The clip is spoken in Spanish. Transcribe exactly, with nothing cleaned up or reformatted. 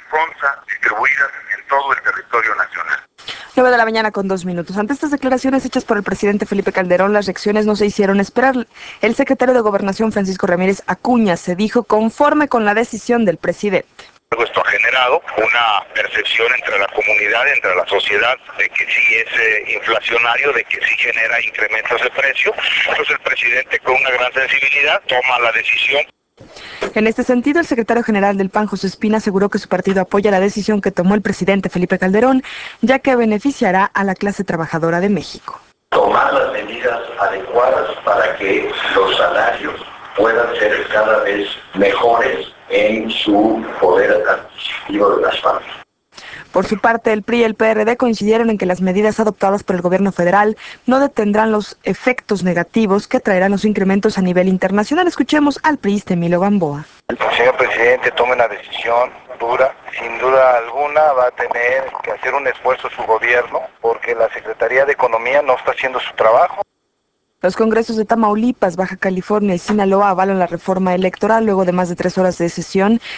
FONSA distribuidas en todo el territorio nacional. nueve de la mañana con dos minutos. Ante estas declaraciones hechas por el presidente Felipe Calderón, las reacciones no se hicieron esperar. El secretario de Gobernación, Francisco Ramírez Acuña, se dijo conforme con la decisión del presidente. Esto ha generado una percepción entre la comunidad, entre la sociedad, de que sí es eh, inflacionario, de que sí genera incrementos de precio. Entonces el presidente, con una gran sensibilidad, toma la decisión. En este sentido, el secretario general del P A N, José Espina, aseguró que su partido apoya la decisión que tomó el presidente Felipe Calderón, ya que beneficiará a la clase trabajadora de México. Tomar las medidas adecuadas para que los salarios puedan ser cada vez mejores en su poder adquisitivo de las familias. Por su parte, el P R I y el P R D coincidieron en que las medidas adoptadas por el gobierno federal no detendrán los efectos negativos que traerán los incrementos a nivel internacional. Escuchemos al priista Emilio Gamboa. El señor presidente tome una decisión dura, sin duda alguna va a tener que hacer un esfuerzo su gobierno porque la Secretaría de Economía no está haciendo su trabajo. Los congresos de Tamaulipas, Baja California y Sinaloa avalan la reforma electoral luego de más de tres horas de sesión